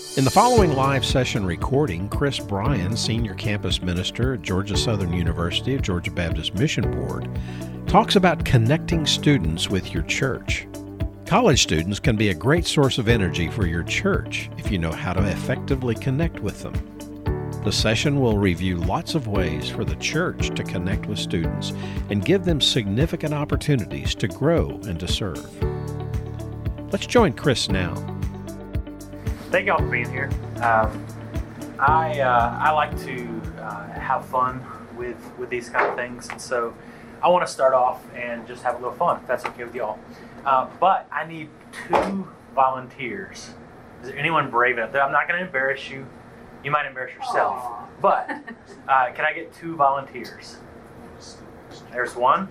In the following live session recording, Chris Bryan, Senior Campus Minister at Georgia Southern University of Georgia Baptist Mission Board, talks about connecting students with your church. College students can be a great source of energy for your church if you know how to effectively connect with them. The session will review lots of ways for the church to connect with students and give them significant opportunities to grow and to serve. Let's join Chris now. Thank y'all for being here. I like to have fun with these kind of things, and so I want to start off and just have a little fun, if that's okay with y'all. But I need 2 volunteers. Is there anyone brave enough? I'm not going to embarrass you. You might embarrass yourself. Aww. But can I get 2 volunteers? There's 1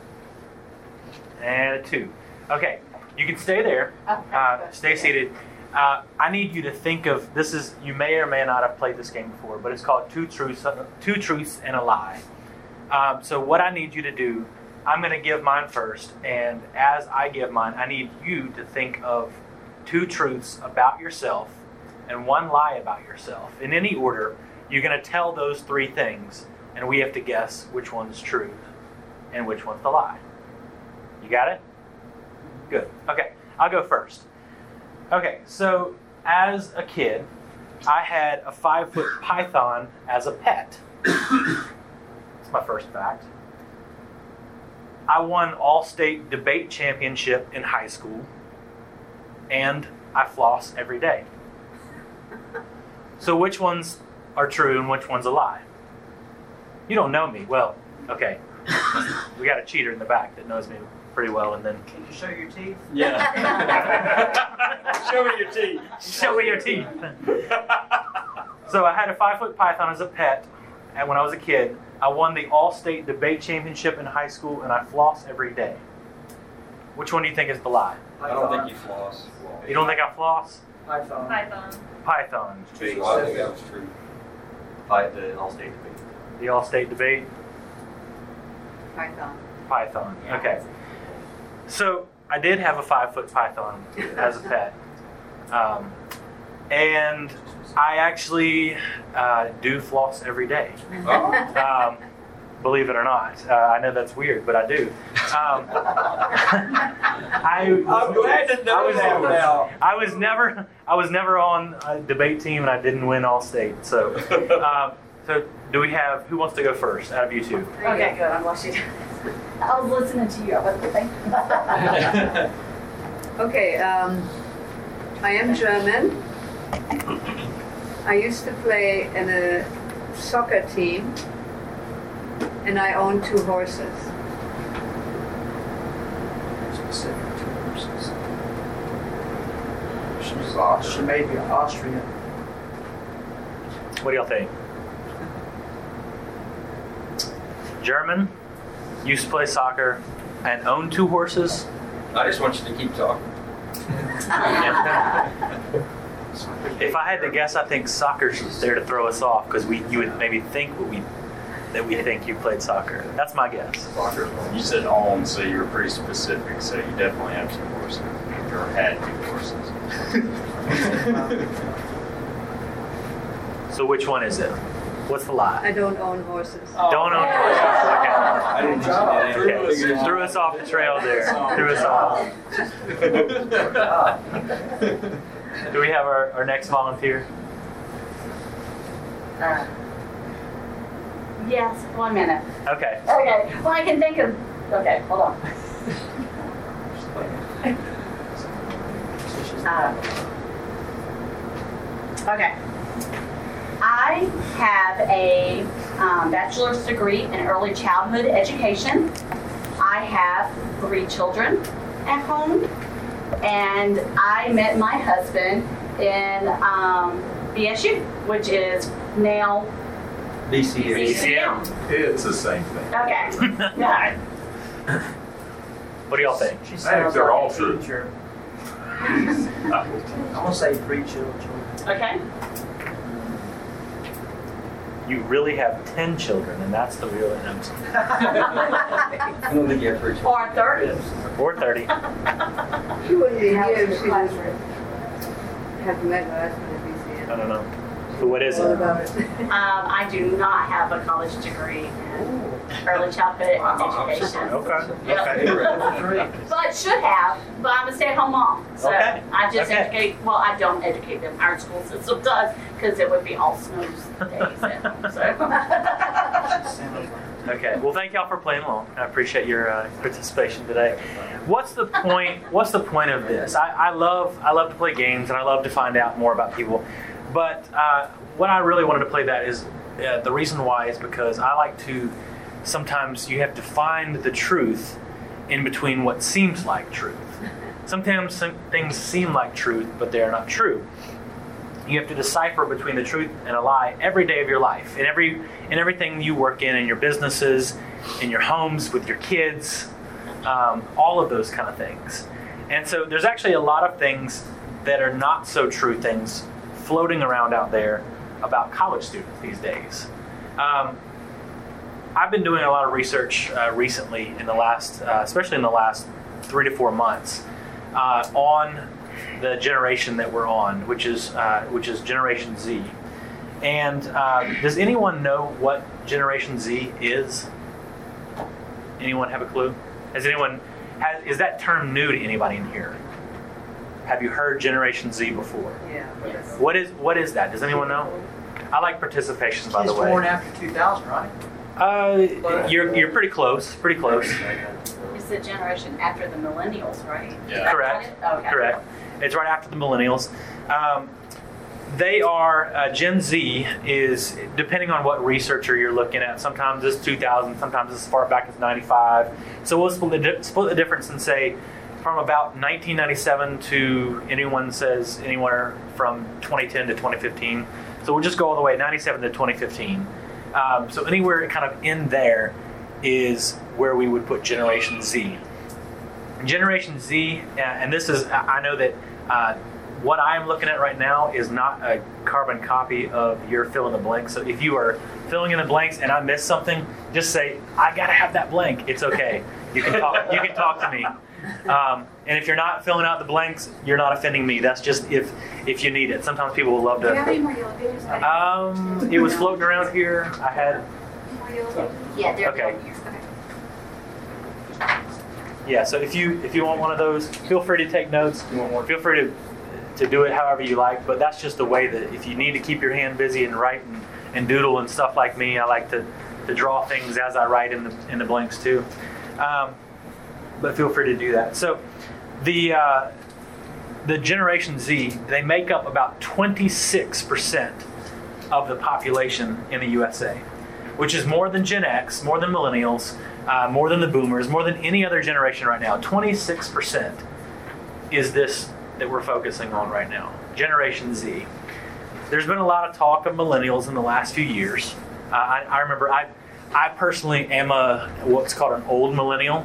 and a 2. Okay, you can stay there. Stay seated. I need you to think of this. Is you may or may not have played this game before, but it's called Two Truths and a Lie. So what I need you to do, I'm going to give mine first, and as I give mine, I need you to think of 2 truths about yourself and 1 lie about yourself. In any order, you're going to tell those 3 things, and we have to guess which one's true and which one's the lie. You got it? Good. Okay, I'll go first. Okay, so as a kid, I had a 5-foot python as a pet. That's my first fact. I won all-state debate championship in high school, and I floss every day. So which ones are true and which one's a lie? You don't know me. Well, okay. We got a cheater in the back that knows me pretty well, and then... Can you show your teeth? Yeah. Show me your teeth. Show me your teeth. So I had a 5-foot python as a pet, and when I was a kid, I won the all-state debate championship in high school, and I floss every day. Which one do you think is the lie? I don't think you floss. You don't think I floss? Python. Python. So I think that was true. The all-state debate. The all-state debate? Python. Yeah. Okay. So I did have a 5-foot python as a pet. And I actually do floss every day. Oh. Believe it or not. I know that's weird, but I do. I'm glad to know that now. I was never on a debate team, and I didn't win all state. So, so do we have, who wants to go first out of you 2? Okay, good. I'm watching. I was listening to you. I wasn't thinking. Okay, I am German. I used to play in a soccer team, and I own 2 horses. Specific 2 horses. She may be Austrian. What do y'all think? German, used to play soccer, and own 2 horses. I just want you to keep talking. If I had to guess, I think soccer's there to throw us off because you would maybe think that we think you played soccer. That's my guess. Soccer. You said own, so you were pretty specific, so you definitely have some horses. Or had 2 horses. So which one is it? What's the lie? I don't own horses. Don't own horses. I didn't think you did. Okay. Threw us off the trail there. Threw us off. Do we have our next volunteer? Yes, 1 minute. Okay. Okay. Well, I can think of. Okay, hold on. Okay. I have a bachelor's degree in early childhood education. I have 3 children at home, and I met my husband in BSU, which is now BCM. It's the same thing. Okay. Yeah. What do y'all think? She I think sounds they're like all a true. teacher. I'm gonna say 3 children. Okay. You really have 10 children, and that's the real answer. I don't think you have 3 children. Or 30. Or 30. She wouldn't be here if she didn't have met her husband at BCM. I don't know. So what is What it? about it? I do not have a college degree in early childhood education. Okay. But should have, but I'm a stay-at-home mom. So Okay. I just Okay. educate, well, I don't educate them. Our school system does, because it would be all snooze days at home. So. Okay. Well, thank y'all for playing along. I appreciate your participation today. What's the point? What's the point of this? I love to play games and I love to find out more about people. But what I really wanted to play that is the reason why is because I like to. Sometimes you have to find the truth in between what seems like truth. Sometimes some things seem like truth, but they are not true. You have to decipher between the truth and a lie every day of your life, in everything you work in your businesses, in your homes, with your kids, all of those kind of things. And so there's actually a lot of things that are not so true things floating around out there about college students these days. I've been doing a lot of research recently in the last, especially in the last 3 to 4 months, on the generation that we're on, which is Generation Z. And does anyone know what Generation Z is? Anyone have a clue? Is that term new to anybody in here? Have you heard Generation Z before? Yeah. Yes. What is that? Does anyone know? I like participation, by the Kids born way. after 2000, right? You're pretty close. Pretty close. It's the generation after the millennials, right? Yeah. Correct. Okay. Correct. It's right after the millennials. They are Gen Z is, depending on what researcher you're looking at. Sometimes it's 2000, sometimes it's as far back as 95. So we'll split the difference and say from about 1997 to anyone says anywhere from 2010 to 2015. So we'll just go all the way 97 to 2015. So anywhere kind of in there is where we would put Generation Z. Generation Z, and this is, I know that what I'm looking at right now is not a carbon copy of your fill in the blank. So if you are filling in the blanks and I miss something, just say, I gotta have that blank. It's okay. You can talk to me. And if you're not filling out the blanks, you're not offending me. That's just if you need it. Sometimes people will love Do you have any to. more yellow pages? It was floating around here. I had. Yeah, they're Okay. down here. Yeah, so if you want one of those, feel free to take notes. Feel free to do it however you like, but that's just the way that if you need to keep your hand busy and write and doodle and stuff like me, I like to draw things as I write in the blanks too. But feel free to do that. So the Generation Z, they make up about 26% of the population in the USA, which is more than Gen X, more than millennials, more than the boomers, more than any other generation right now. 26% is this that we're focusing on right now, Generation Z. There's been a lot of talk of millennials in the last few years. I remember I personally am what's called an old millennial.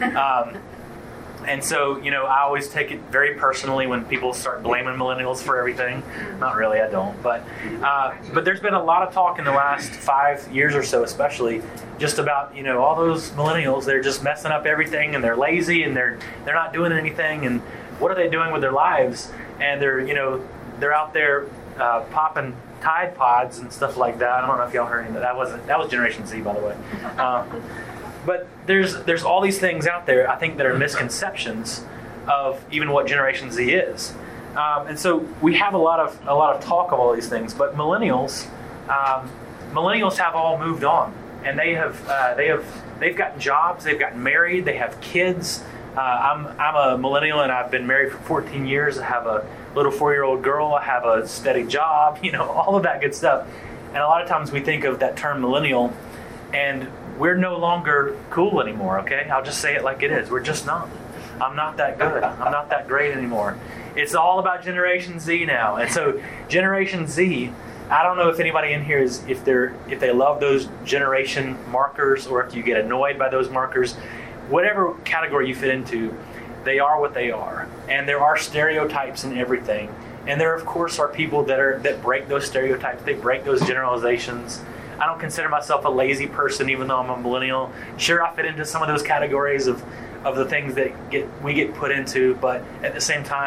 And so, I always take it very personally when people start blaming millennials for everything. Not really, I don't. But there's been a lot of talk in the last 5 years or so, especially, just about, all those millennials, they're just messing up everything and they're lazy and they're not doing anything. And what are they doing with their lives? And they're out there popping Tide Pods and stuff like that. I don't know if y'all heard any of that. That was Generation Z, by the way. But there's all these things out there, I think, that are misconceptions of even what Generation Z is. And so we have a lot of talk of all these things. But millennials have all moved on, and they've gotten jobs, they've gotten married, they have kids. I'm a millennial, and I've been married for 14 years. I have a little 4-year-old girl. I have a steady job. All of that good stuff. And a lot of times we think of that term millennial, and we're no longer cool anymore, okay? I'll just say it like it is. We're just not. I'm not that good. I'm not that great anymore. It's all about Generation Z now. And so Generation Z, I don't know if anybody in here is, if they love those generation markers or if you get annoyed by those markers. Whatever category you fit into, they are what they are. And there are stereotypes in everything. And there, of course, are people that break those stereotypes. They break those generalizations. I don't consider myself a lazy person, even though I'm a millennial. Sure, I fit into some of those categories of the things that we get put into, but at the same time,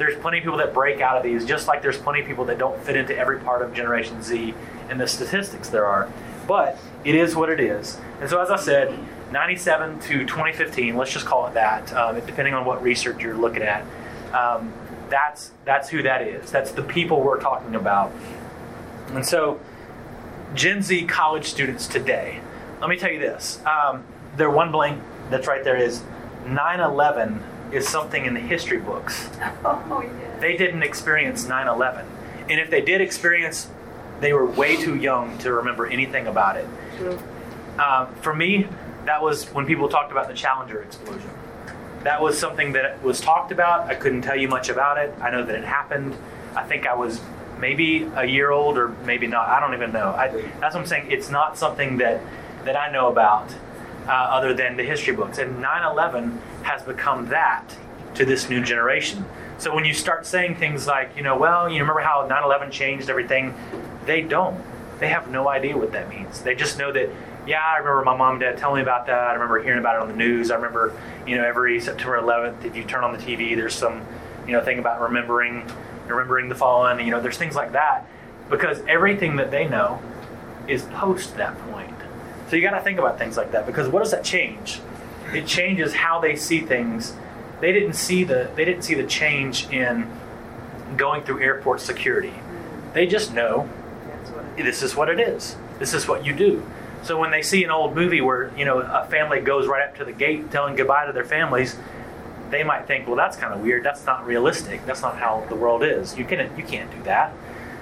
There's plenty of people that break out of these, just like there's plenty of people that don't fit into every part of Generation Z in the statistics there are. But it is what it is. And so, as I said, 97 to 2015, let's just call it that, depending on what research you're looking at. That's who that is. That's the people we're talking about. And so, Gen Z college students today, let me tell you this. Their one blank that's right there is 9/11 is something in the history books. Oh, yeah. They didn't experience 9/11. And if they did experience, they were way too young to remember anything about it. True. For me, that was when people talked about the Challenger explosion. That was something that was talked about. I couldn't tell you much about it. I know that it happened. I think I was maybe a year old or maybe not. I don't even know. That's what I'm saying. It's not something that I know about other than the history books. And 9/11 has become that to this new generation. So when you start saying things like, well, you remember how 9/11 changed everything? They don't. They have no idea what that means. They just know that, yeah, I remember my mom and dad telling me about that. I remember hearing about it on the news. I remember, every September 11th, if you turn on the TV, there's some, thing about remembering the fallen. There's things like that, because everything that they know is post that point. So you got to think about things like that, because what does that change? It changes how they see things. They didn't see the change in going through airport security. They just know this is what it is. This is what you do. So when they see an old movie where a family goes right up to the gate telling goodbye to their families, they might think, well, that's kind of weird. That's not realistic. That's not how the world is. You can't do that.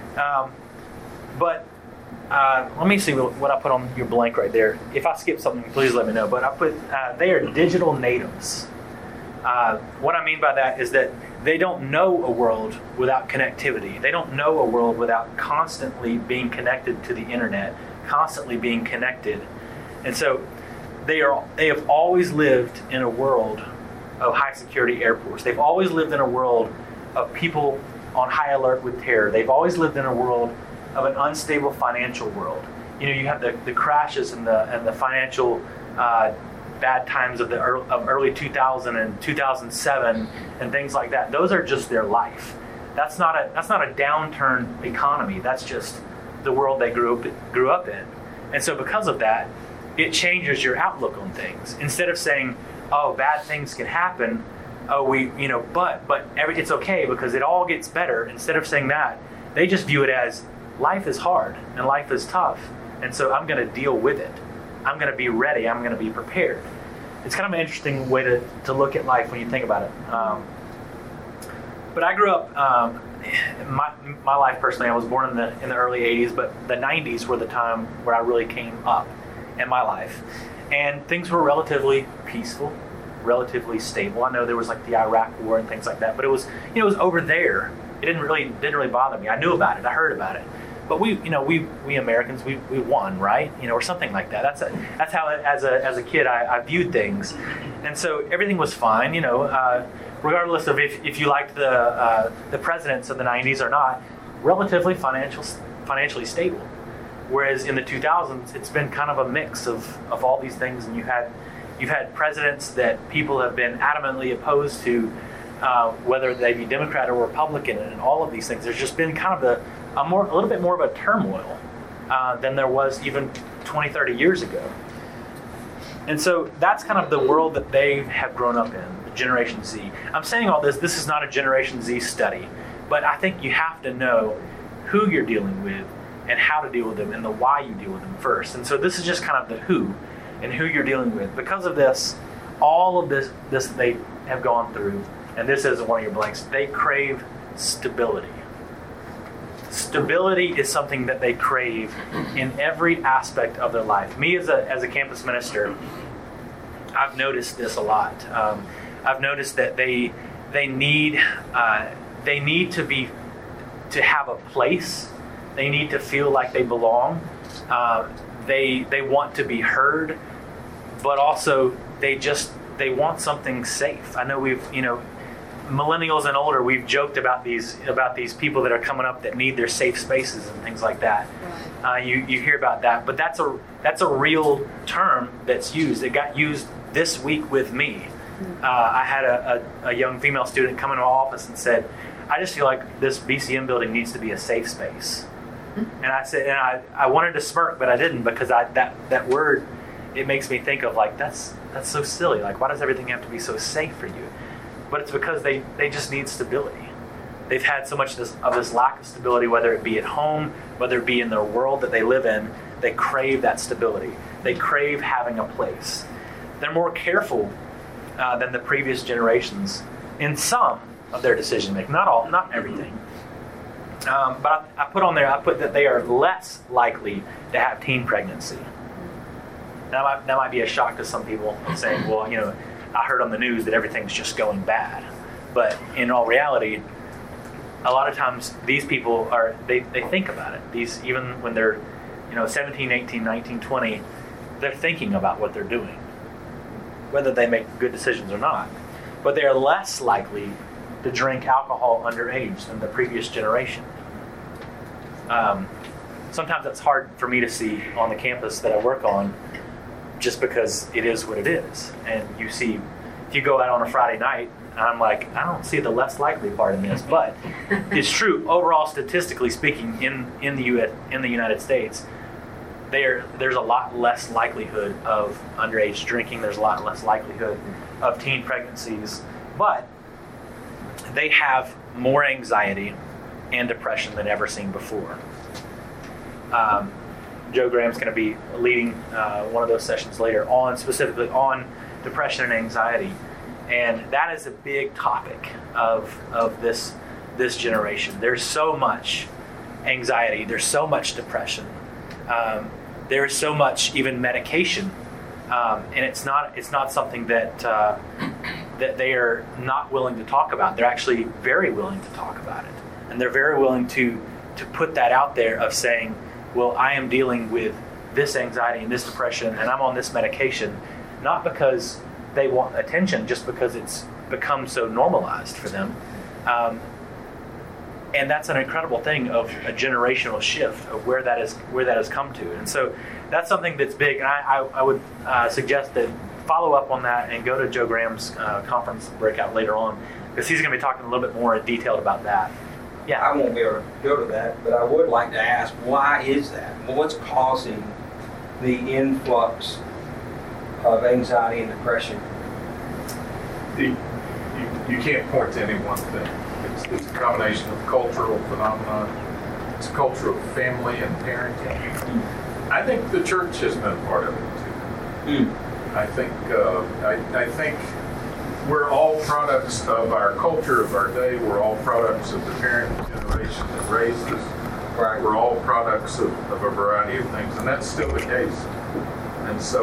But let me see what I put on your blank right there. If I skip something, please let me know. But I put they are digital natives. What I mean by that is that they don't know a world without connectivity. They don't know a world without constantly being connected to the internet, constantly being connected. And so they have always lived in a world of high security airports. They've always lived in a world of people on high alert with terror. They've always lived in a world of an unstable financial world. You have the crashes and the financial bad times of early 2000 and 2007 and things like that. Those are just their life. That's not a downturn economy. That's just the world they grew up in. And so because of that, it changes your outlook on things. Instead of saying, oh, bad things can happen, but it's okay because it all gets better. Instead of saying that, they just view it as life is hard and life is tough, and so I'm going to deal with it. I'm going to be ready. I'm going to be prepared. It's kind of an interesting way to look at life when you think about it. But I grew up, my life personally, I was born in the early 80s, but the 90s were the time where I really came up in my life. And things were relatively peaceful, relatively stable. I know there was like the Iraq War and things like that, but it was over there. It didn't really bother me. I knew about it. I heard about it. But we Americans, we won, right? Or something like that. That's how as a kid I viewed things, and so everything was fine. Regardless of if you liked the presidents of the 90s or not, relatively financially stable. Whereas in the 2000s, it's been kind of a mix of all these things, and you've had presidents that people have been adamantly opposed to, whether they be Democrat or Republican, and all of these things. There's just been kind of a little bit more of a turmoil than there was even 20, 30 years ago. And so that's kind of the world that they have grown up in, the Generation Z. I'm saying all this is not a Generation Z study, but I think you have to know who you're dealing with and how to deal with them and the why you deal with them first. And so this is just kind of the who and who you're dealing with. Because of this, all of this they have gone through, and this isn't one of your blanks, they crave stability. Stability is something that they crave in every aspect of their life. Me as a campus minister, I've noticed this a lot. I've noticed that they need to have a place. They need to feel like they belong. They want to be heard, but also they want something safe. I know millennials and older, we've joked about these people that are coming up that need their safe spaces and things like that. Right. You hear about that, but that's a real term that's used. It got used this week with me. I had a young female student come into my office and said, I just feel like this BCM building needs to be a safe space. And I said, and I wanted to smirk, but I didn't, because that word, it makes me think of like, that's so silly. Like, why does everything have to be so safe for you? But it's because they just need stability. They've had so much of this lack of stability, whether it be at home, whether it be in their world that they live in. They crave that stability. They crave having a place. They're more careful than the previous generations in some of their decision making. Not all, not everything. But I put that they are less likely to have teen pregnancy. That might be a shock to some people, saying, well, I heard on the news that everything's just going bad. But in all reality, a lot of times these people they think about it. These, even when they're 17, 18, 19, 20, they're thinking about what they're doing, whether they make good decisions or not. But they are less likely to drink alcohol underage than the previous generation. Sometimes that's hard for me to see on the campus that I work on, just because it is what it is. And you see, if you go out on a Friday night, I'm like, I don't see the less likely part in this, but it's true. Overall, statistically speaking, in the United States, there's a lot less likelihood of underage drinking. There's a lot less likelihood of teen pregnancies, but they have more anxiety and depression than ever seen before. Joe Graham's going to be leading one of those sessions later on, specifically on depression and anxiety. And that is a big topic of this generation. There's so much anxiety. There's so much depression. There is so much even medication, and it's not something that they are not willing to talk about. They're actually very willing to talk about it, and they're very willing to put that out there of saying, well, I am dealing with this anxiety and this depression, and I'm on this medication, not because they want attention, just because it's become so normalized for them. And that's an incredible thing of a generational shift of where that has come to. And so that's something that's big. And I would suggest that follow up on that and go to Joe Graham's conference breakout later on, because he's going to be talking a little bit more detailed about that. Yeah. I won't be able to go to that, but I would like to ask, why is that? Well, what's causing the influx of anxiety and depression? You can't point to any one thing. It's a combination of cultural phenomenon. It's a culture of family and parenting. I think the church has been a part of it too. I think we're all products of our culture of our day. We're all products of the parent generation that raised us. Right. We're all products of a variety of things, and that's still the case. And so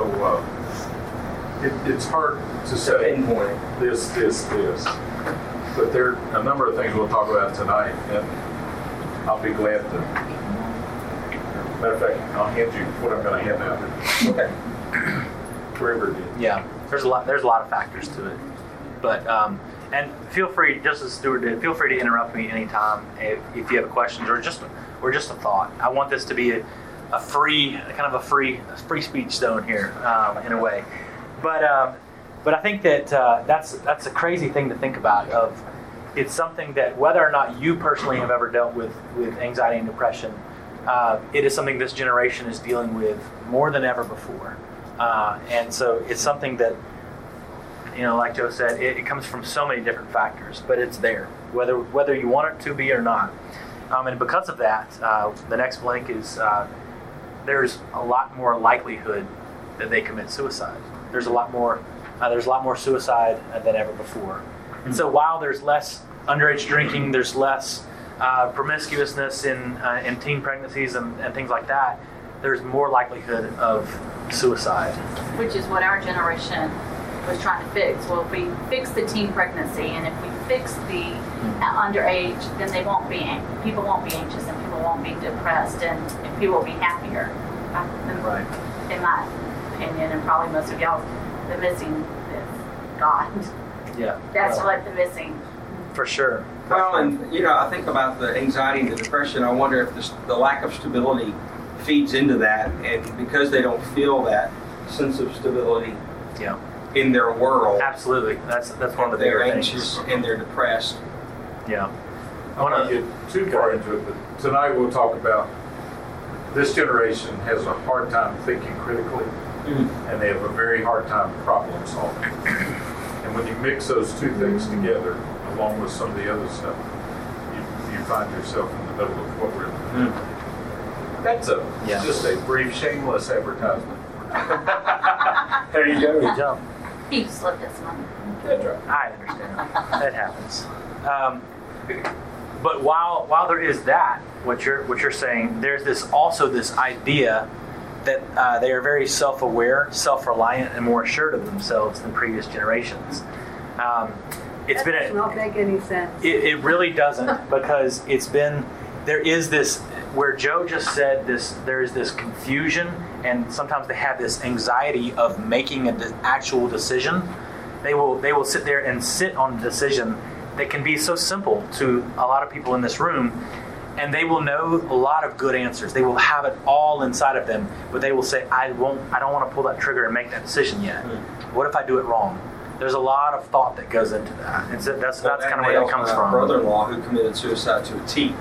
it's hard to say this. But there are a number of things we'll talk about tonight, and I'll be glad to. Matter of fact, I'll hand you what I'm going to hand out. Okay. Wherever it is. Yeah, there's a lot of factors to it, but and feel free, just as Stuart did, feel free to interrupt me anytime if you have questions or just a thought. I want this to be a free speech zone here in a way, but I think that that's a crazy thing to think about. It's something that, whether or not you personally have ever dealt with anxiety and depression, it is something this generation is dealing with more than ever before. And so it's something that, like Joe said, it comes from so many different factors, but it's there, whether you want it to be or not. And because of that, the next blank is there's a lot more likelihood that they commit suicide. There's a lot more suicide than ever before. And so while there's less underage drinking, there's less promiscuousness in teen pregnancies and things like that, there's more likelihood of suicide. Which is what our generation was trying to fix. Well, if we fix the teen pregnancy, and if we fix the underage, then people won't be anxious, and people won't be depressed, and people will be happier. Right. In my opinion, and probably most of y'all, the missing is God. Yeah. That's what the missing. For sure. Well, and I think about the anxiety and the depression. I wonder if the lack of stability feeds into that, and because they don't feel that sense of stability in their world. Absolutely. That's one of the bigger they're things. anxious and they're depressed. Yeah. I don't want to get too far into it, but tonight we'll talk about this generation has a hard time thinking critically, and they have a very hard time problem solving. And when you mix those two things together, along with some of the other stuff, you find yourself in the middle of what we're in. That's just a brief, shameless advertisement. There you go. Good job. He slipped us money. Good job. I understand. That happens. But while there is that, what you're saying, there's this idea that they are very self-aware, self-reliant, and more assured of themselves than previous generations. It's That does not make any sense. It really doesn't, because there is this, where Joe just said this, there is this confusion, and sometimes they have this anxiety of making an actual decision. They will sit there and sit on a decision that can be so simple to a lot of people in this room, and they will know a lot of good answers. They will have it all inside of them, but they will say, I don't want to pull that trigger and make that decision yet. What if I do it wrong? There's a lot of thought that goes into that. And so that's kind of where that comes from. My brother-in-law who committed suicide to a T.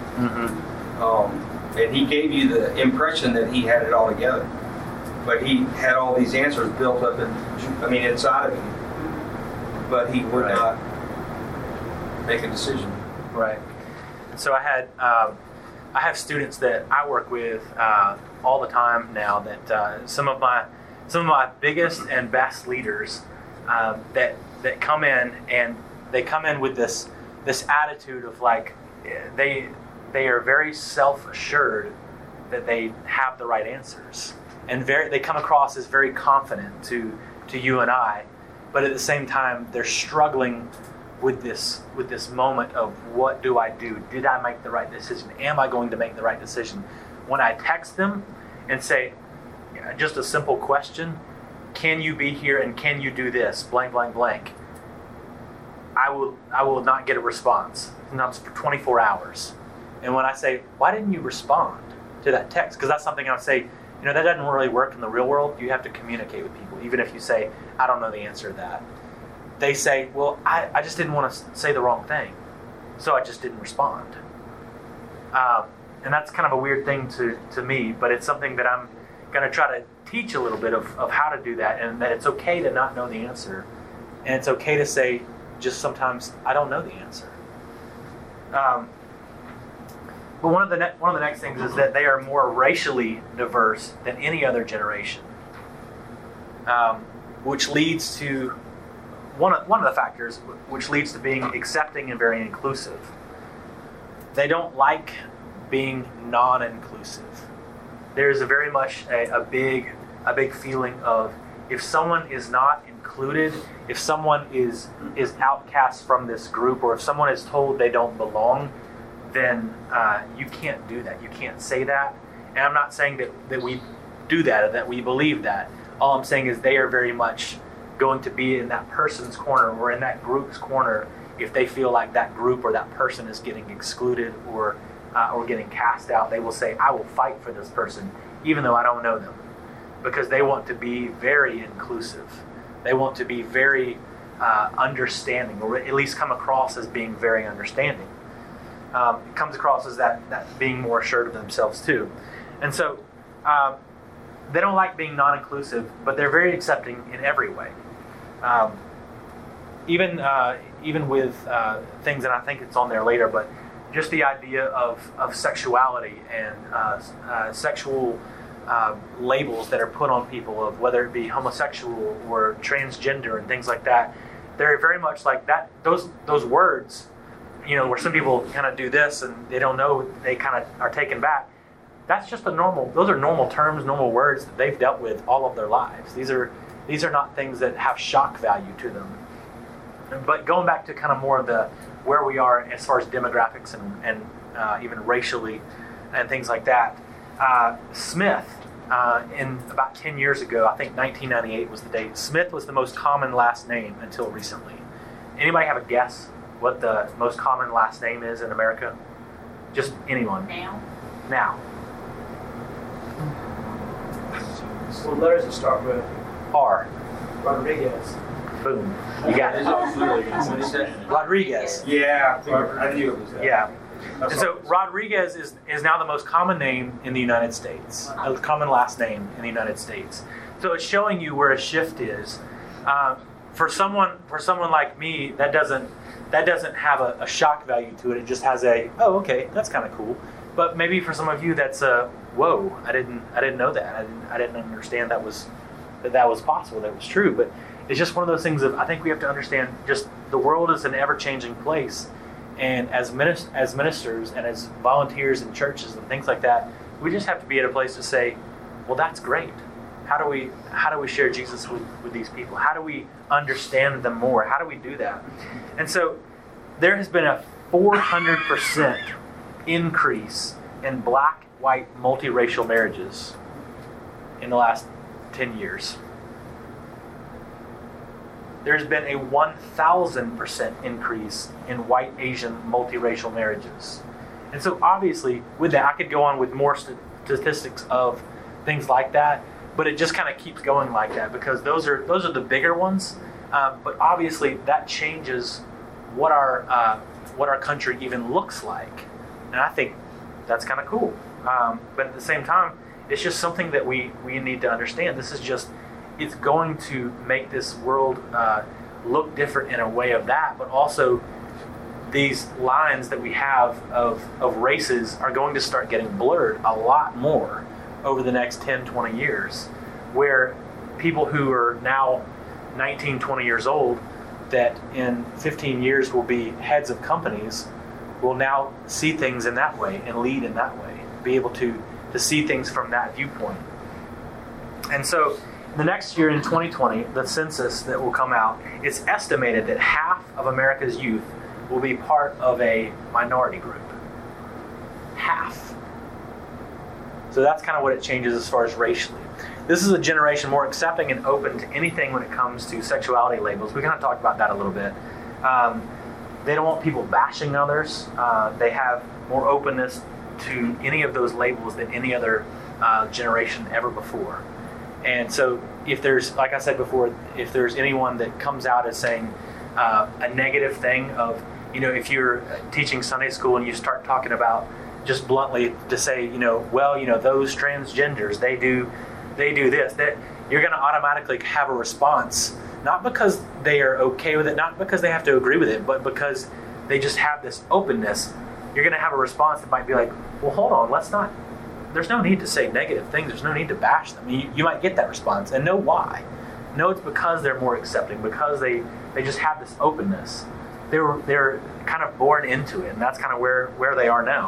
And he gave you the impression that he had it all together. But he had all these answers built up inside of him. But he would not make a decision. Right. And so I have students that I work with all the time now, that some of my biggest and best leaders that come in, and they come in with this attitude of like they are very self-assured that they have the right answers, and they come across as very confident to you and I, but at the same time they're struggling with this moment of, what do I do? Did I make the right decision? Am I going to make the right decision? When I text them and say just a simple question, can you be here and can you do this, blank, blank, blank, I will not get a response, sometimes for 24 hours. And when I say, why didn't you respond to that text? Because that's something I would say, that doesn't really work in the real world. You have to communicate with people, even if you say, I don't know the answer to that. They say, well, I just didn't want to say the wrong thing, so I just didn't respond. And that's kind of a weird thing to me, but it's something that I'm going to try to teach a little bit of how to do that, and that it's okay to not know the answer, and it's okay to say, just sometimes I don't know the answer. But one of the next things is that they are more racially diverse than any other generation, which leads to one of the factors, which leads to being accepting and very inclusive. They don't like being non-inclusive. There's a very much a big feeling of, if someone is not included, if someone is outcast from this group, or if someone is told they don't belong, then you can't do that. You can't say that. And I'm not saying that we do that or that we believe that. All I'm saying is they are very much going to be in that person's corner or in that group's corner if they feel like that group or that person is getting excluded or getting cast out. They will say, I will fight for this person even though I don't know them, because they want to be very inclusive. They want to be very understanding, or at least come across as being very understanding. It comes across as that being more assured of themselves too. And so they don't like being non-inclusive, but they're very accepting in every way. Even with things, and I think it's on there later, but just the idea of sexuality and sexual labels that are put on people, of whether it be homosexual or transgender and things like that. They're very much like that. Those words, where some people kind of do this and they don't know, they kind of are taken back. That's just those are normal terms, normal words that they've dealt with all of their lives. These are not things that have shock value to them. But going back to kind of more of where we are as far as demographics and even racially and things like that, Smith, in about 10 years ago, I think 1998 was the date, Smith was the most common last name until recently. Anybody have a guess what the most common last name is in America? Just anyone. Now. What letters to start with? R. Rodriguez. Boom. You got it. Rodriguez. Yeah, I knew it was that. Yeah. And so Rodriguez is now the most common name in the United States, a common last name in the United States. So it's showing you where a shift is. For someone like me, that doesn't have a shock value to it. It just has oh, okay, that's kind of cool. But maybe for some of you, that's whoa, I didn't know that. I didn't understand that was possible, that was true. But it's just one of those things that I think we have to understand. Just the world is an ever-changing place, and as ministers and as volunteers in churches and things like that, we just have to be at a place to say, well, that's great. How do we share Jesus with these people? How do we understand them more? How do we do that? And so there has been a 400% increase in black-white multiracial marriages in the last 10 years. There's been a 1,000% increase in white Asian multiracial marriages. And so obviously with that, I could go on with more statistics of things like that, but it just kind of keeps going like that because those are the bigger ones. But obviously that changes what our country even looks like. And I think that's kind of cool. But at the same time, it's just something that we need to understand. It's going to make this world look different in a way of that, but also these lines that we have of races are going to start getting blurred a lot more over the next 10, 20 years, where people who are now 19, 20 years old, that in 15 years will be heads of companies, will now see things in that way and lead in that way, be able to see things from that viewpoint. And so the next year in 2020, the census that will come out, it's estimated that half of America's youth will be part of a minority group. Half. So that's kind of what it changes as far as racially. This is a generation more accepting and open to anything when it comes to sexuality labels. We kind of talked about that a little bit. They don't want people bashing others. They have more openness to any of those labels than any other generation ever before. And so if there's, like I said before, if there's anyone that comes out as saying a negative thing of, if you're teaching Sunday school and you start talking about just bluntly to say, those transgenders, they do this, that you're going to automatically have a response, not because they are okay with it, not because they have to agree with it, but because they just have this openness. You're going to have a response that might be like, well, hold on, there's no need to say negative things. There's no need to bash them. You might get that response and know why. No, it's because they're more accepting, because they just have this openness. They're kind of born into it, and that's kind of where they are now.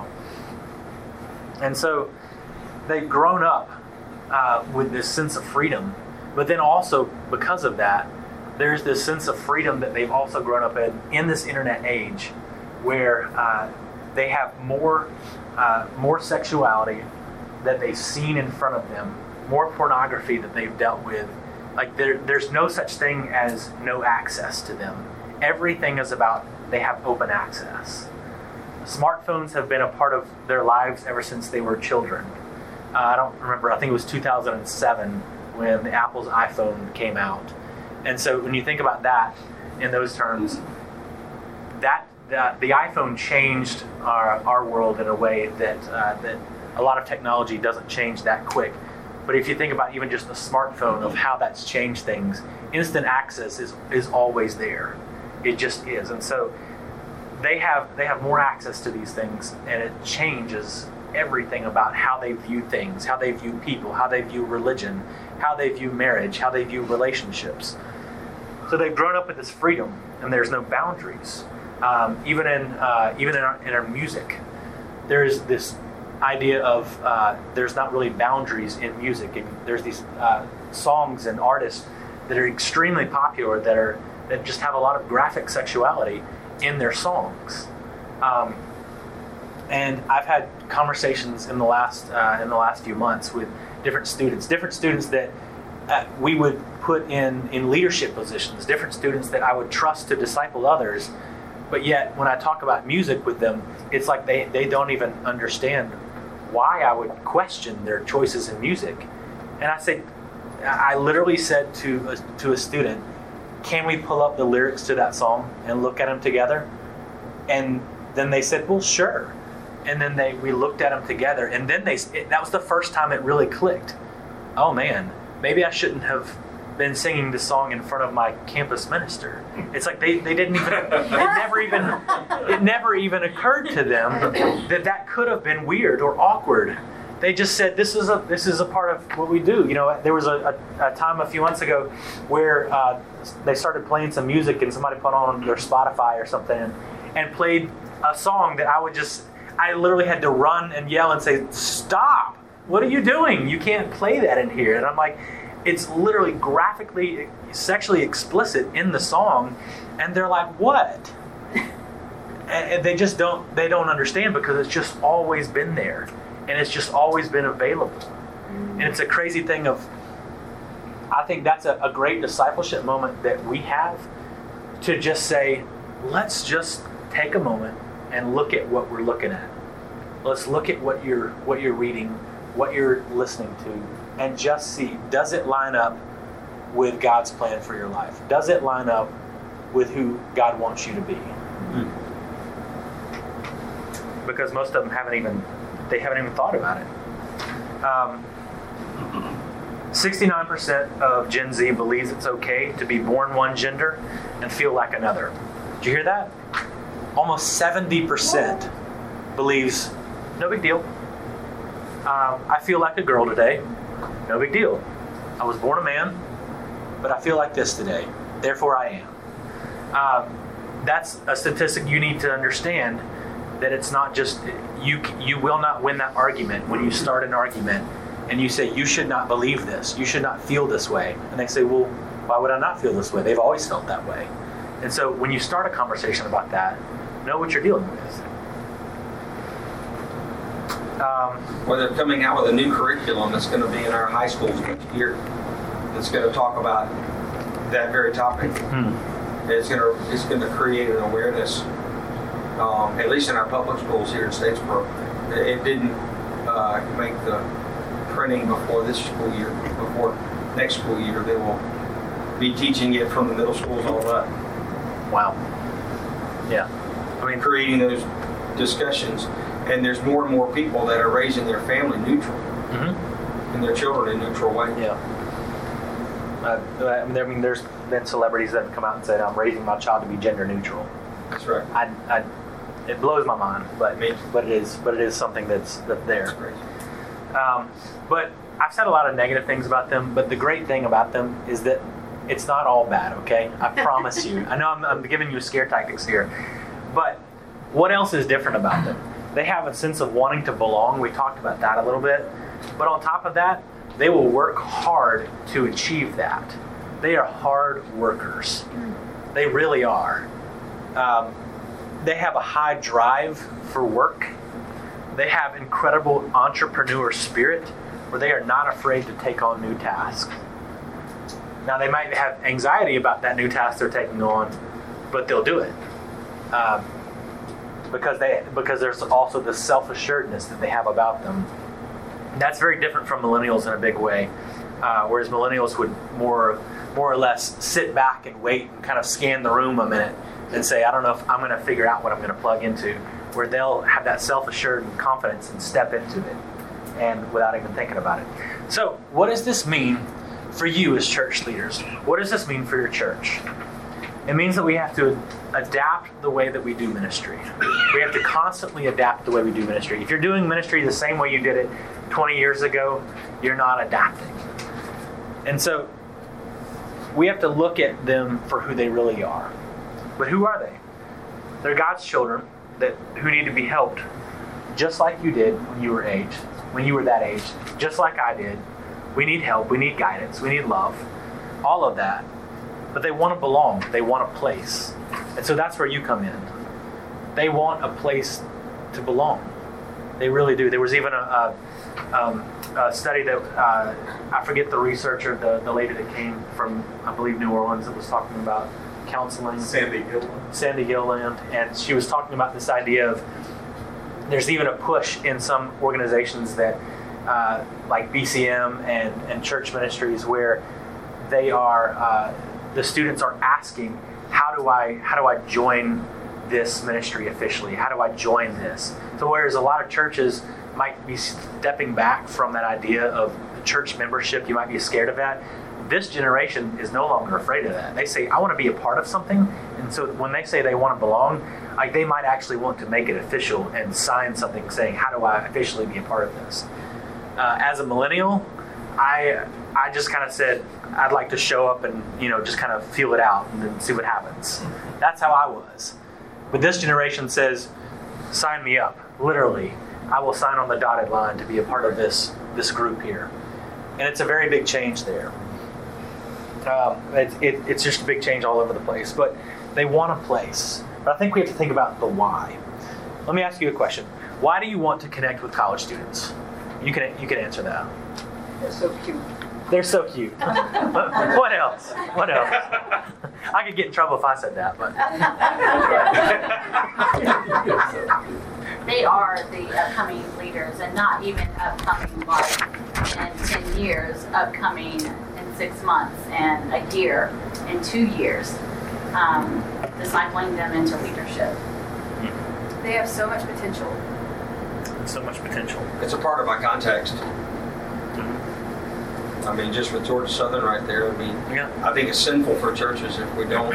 And so they've grown up with this sense of freedom, but then also because of that, there's this sense of freedom that they've also grown up in this internet age, where they have more sexuality that they've seen in front of them, more pornography that they've dealt with. Like there's no such thing as no access to them. Everything is about they have open access. Smartphones have been a part of their lives ever since they were children. I don't remember, I think it was 2007 when the Apple's iPhone came out. And so when you think about that in those terms, that the iPhone changed our world in a way that a lot of technology doesn't change that quick. But if you think about even just the smartphone of how that's changed things, instant access is always there. It just is. And so they have more access to these things, and it changes everything about how they view things, how they view people, how they view religion, how they view marriage, how they view relationships. So they've grown up with this freedom, and there's no boundaries. Even in our music, there's this idea of there's not really boundaries in music. And there's these songs and artists that are extremely popular that just have a lot of graphic sexuality in their songs. And I've had conversations in the last few months with different students that we would put in leadership positions, different students that I would trust to disciple others. But yet, when I talk about music with them, it's like they don't even understand why I would question their choices in music. And I literally said to a student, can we pull up the lyrics to that song and look at them together? And then they said, well, sure. And then we looked at them together, and then that was the first time it really clicked. Oh man, maybe I shouldn't have been singing this song in front of my campus minister. It's like they didn't even, it never even occurred to them that could have been weird or awkward. They just said, this is a part of what we do. You know, there was a time a few months ago where they started playing some music, and somebody put on their Spotify or something and played a song that I literally had to run and yell and say, stop, what are you doing? You can't play that in here. And I'm like, it's literally graphically, sexually explicit in the song. And they're like, what? And they don't understand, because it's just always been there. And it's just always been available. And it's a crazy thing I think that's a great discipleship moment that we have, to just say, let's just take a moment and look at what we're looking at. Let's look at what you're reading, what you're listening to, and just see, does it line up with God's plan for your life? Does it line up with who God wants you to be? Mm-hmm. Because most of them haven't even thought about it. 69% of Gen Z believes it's okay to be born one gender and feel like another. Did you hear that? Almost 70% believes, no big deal. I feel like a girl today. No big deal. I was born a man, but I feel like this today. Therefore I am. That's a statistic you need to understand, that it's not just, you will not win that argument when you start an argument and you say, you should not believe this, you should not feel this way. And they say, well, why would I not feel this way? They've always felt that way. And so when you start a conversation about that, know what you're dealing with. Well, they're coming out with a new curriculum that's going to be in our high schools next year. That's going to talk about that very topic. It's going to create an awareness, at least in our public schools here in Statesboro. It didn't make the printing before this school year. Before next school year, they will be teaching it from the middle schools all up. Wow. Yeah. I mean, creating those discussions, and there's more and more people that are raising their family neutral, and their children in a neutral way. Yeah. I mean, there's been celebrities that have come out and said, I'm raising my child to be gender neutral. That's right. It blows my mind, but it is something that's there. That's great. But I've said a lot of negative things about them, but the great thing about them is that it's not all bad, okay? I promise you. I know I'm giving you scare tactics here, but what else is different about them? They have a sense of wanting to belong. We talked about that a little bit. But on top of that, they will work hard to achieve that. They are hard workers. They really are. They have a high drive for work. They have incredible entrepreneur spirit, where they are not afraid to take on new tasks. Now, they might have anxiety about that new task they're taking on, but they'll do it. Because there's also this self-assuredness that they have about them. And that's very different from millennials in a big way. Whereas millennials would more or less sit back and wait and kind of scan the room a minute and say, I don't know if I'm going to figure out what I'm going to plug into. Where they'll have that self-assured and confidence and step into it, and without even thinking about it. So, what does this mean for you as church leaders? What does this mean for your church? It means that we have to adapt the way that we do ministry. We have to constantly adapt the way we do ministry. If you're doing ministry the same way you did it 20 years ago, you're not adapting. And so we have to look at them for who they really are. But who are they? They're God's children who need to be helped, just like you did when you were that age, just like I did. We need help, we need guidance, we need love, all of that. But they want to belong, they want a place. And so that's where you come in. They want a place to belong. They really do. There was even a study that, I forget the researcher, the lady that came from, I believe, New Orleans, that was talking about counseling. Sandy Gilliland. And she was talking about this idea of, there's even a push in some organizations that, like BCM and church ministries, where they are, the students are asking, how do I join this ministry officially? How do I join this? So whereas a lot of churches might be stepping back from that idea of church membership, you might be scared of that. This generation is no longer afraid of that. They say, I want to be a part of something. And so when they say they want to belong, like they might actually want to make it official and sign something saying, how do I officially be a part of this? As a millennial, I just kind of said, I'd like to show up and, just kind of feel it out and then see what happens. That's how I was. But this generation says, sign me up. Literally, I will sign on the dotted line to be a part of this group here. And it's a very big change there. It's just a big change all over the place. But they want a place. But I think we have to think about the why. Let me ask you a question. Why do you want to connect with college students? You can answer that. They're so cute. They're so cute. What else? What else? I could get in trouble if I said that, but they are the upcoming leaders, and not even upcoming like in 10 years, upcoming in 6 months, and a year, and 2 years, discipling them into leadership. They have so much potential. So much potential. It's a part of my context. I mean, just with Georgia Southern right there, I think it's sinful for churches if we don't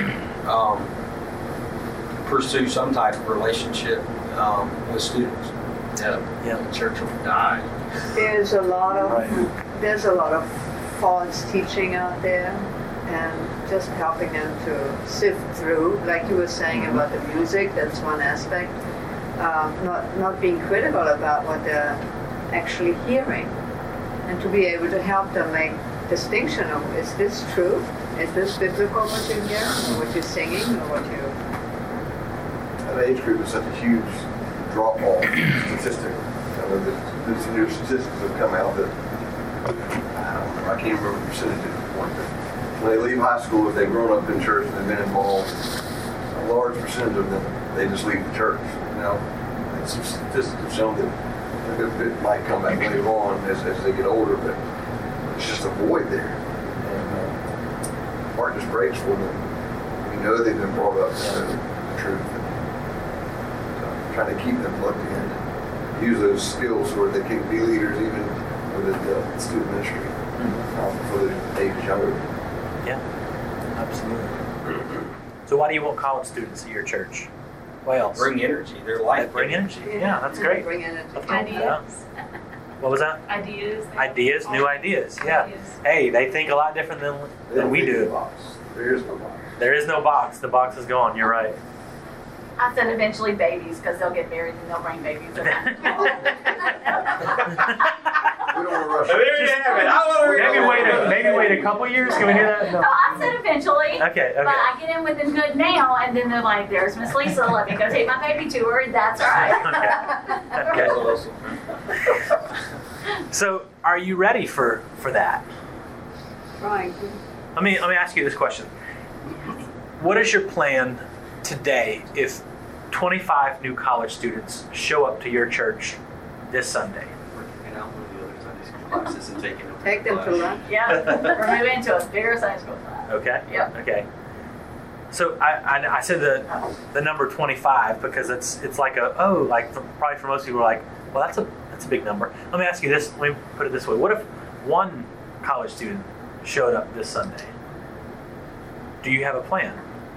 pursue some type of relationship with students. Yeah, the church will die. There's a lot of false teaching out there, and just helping them to sift through, like you were saying about the music. That's one aspect. Not being critical about what they're actually hearing, and to be able to help them make distinction of, is this true? Is this biblical what you're hearing, or what you're singing, or what you... That age group is such a huge drop-off statistic. There's new statistics have come out that, I can't remember the percentage at this point, but when they leave high school, if they've grown up in church and they've been involved, a large percentage of them, they just leave the church. Now, some statistics have shown that it might come back later on as they get older, but it's just a void there. And my heart just breaks for them. We know they've been brought up to know the truth. So trying to keep them plugged in, use those skills so they can be leaders even within the student ministry for the age younger. Yeah, absolutely. So why do you want college students at your church? What else? Bring energy. Their life. Bring energy. Yeah, that's great. Bring energy. Ideas. What was that? Ideas. Ideas, new ideas. Yeah. Hey, they think a lot different than we do. There is no box. There is no box. The box is gone. You're right. I said eventually babies, because they'll get married and they'll bring babies. We don't want to rush. There you have it. Maybe wait a couple years. Can we do that? No, I said eventually. Okay. But I get in with them good now, and then they're like, there's Miss Lisa, let me go take my baby to her, and that's all right. Okay. So, are you ready for that? Trying to. Let me ask you this question. What is your plan today if 25 new college students show up to your church this Sunday? And out with the other Sunday school classes and taking them. Take them to lunch. Yeah, we're moving into a bigger Sunday school class. Okay. Yep. Okay. So I said the number 25 because it's like probably for most people are like, well, that's a big number. Let me ask you this. Let me put it this way. What if one college student showed up this Sunday? Do you have a plan?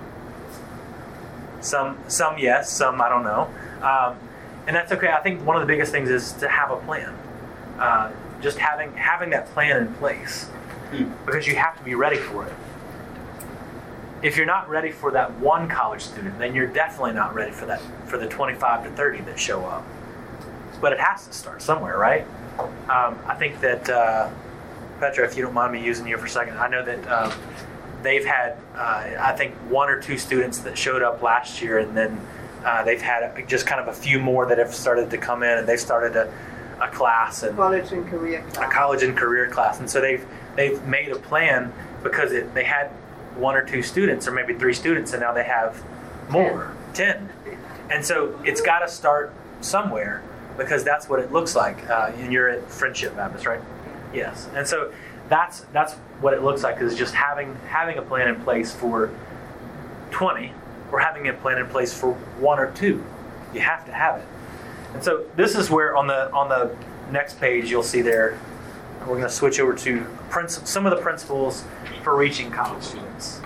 Some yes, some I don't know. And that's okay. I think one of the biggest things is to have a plan. Just having that plan in place, because you have to be ready for it. If you're not ready for that one college student, then you're definitely not ready for the 25 to 30 that show up. But it has to start somewhere, right? I think that Petra, if you don't mind me using you for a second, I know that they've had I think 1 or 2 students that showed up last year, and then they've had just kind of a few more that have started to come in, and they've started a class, and College and career class. a college and career class, and so they've made a plan because they had 1 or 2 students, or maybe 3 students, and now they have more, 10. And so it's got to start somewhere, because that's what it looks like. And you're at Friendship Baptist, right? Yes. And so that's what it looks like, is just having a plan in place for 20 we're having a plan in place for one or two. You have to have it. And so this is where on the next page you'll see there, we're going to switch over to some of the principles for reaching college students.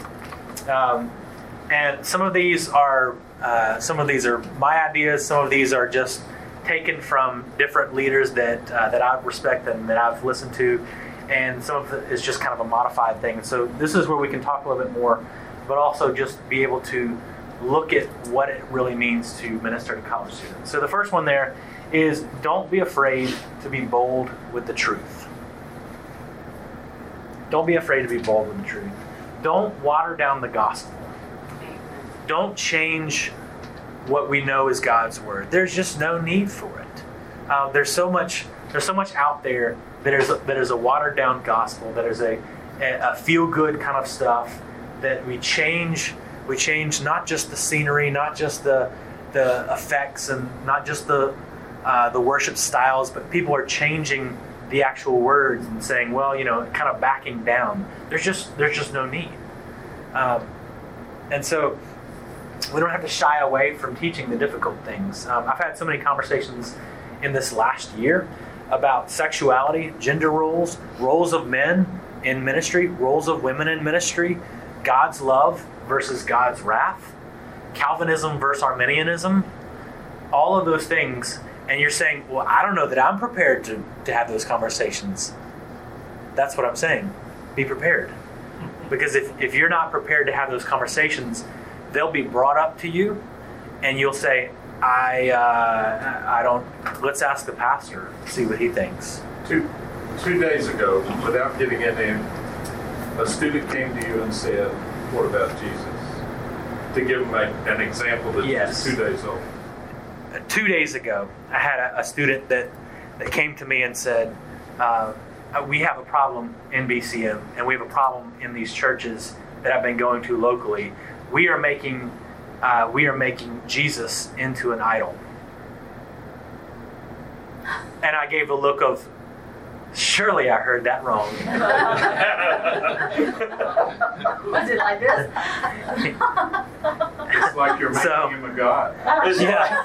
And some of these are my ideas. Some of these are just taken from different leaders that I respect and that I've listened to, and some of it is just kind of a modified thing. And so this is where we can talk a little bit more, but also just be able to look at what it really means to minister to college students. So the first one there is, don't be afraid to be bold with the truth. Don't be afraid to be bold with the truth. Don't water down the gospel. Don't change what we know is God's word. There's just no need for it. There's so much out there that is a watered down gospel, that is a feel good kind of stuff, that we change not just the scenery, not just the effects, and not just the worship styles, but people are changing the actual words and saying, well, kind of backing down. There's just no need. And so we don't have to shy away from teaching the difficult things. I've had so many conversations in this last year about sexuality, gender roles, roles of men in ministry, roles of women in ministry, God's love versus God's wrath, Calvinism versus Arminianism, all of those things. And you're saying, well, I don't know that I'm prepared to have those conversations. That's what I'm saying. Be prepared. Because if you're not prepared to have those conversations, they'll be brought up to you, and you'll say, I don't, let's ask the pastor, see what he thinks. Two days ago, without getting into it, a student came to you and said, what about Jesus? To give him an example that's Yes. 2 days old. 2 days ago, I had a student that came to me and said, we have a problem in BCM, and we have a problem in these churches that I've been going to locally. We are making Jesus into an idol. And I gave a look of, surely I heard that wrong. Was it like this? It's like you're making him a god. Yeah.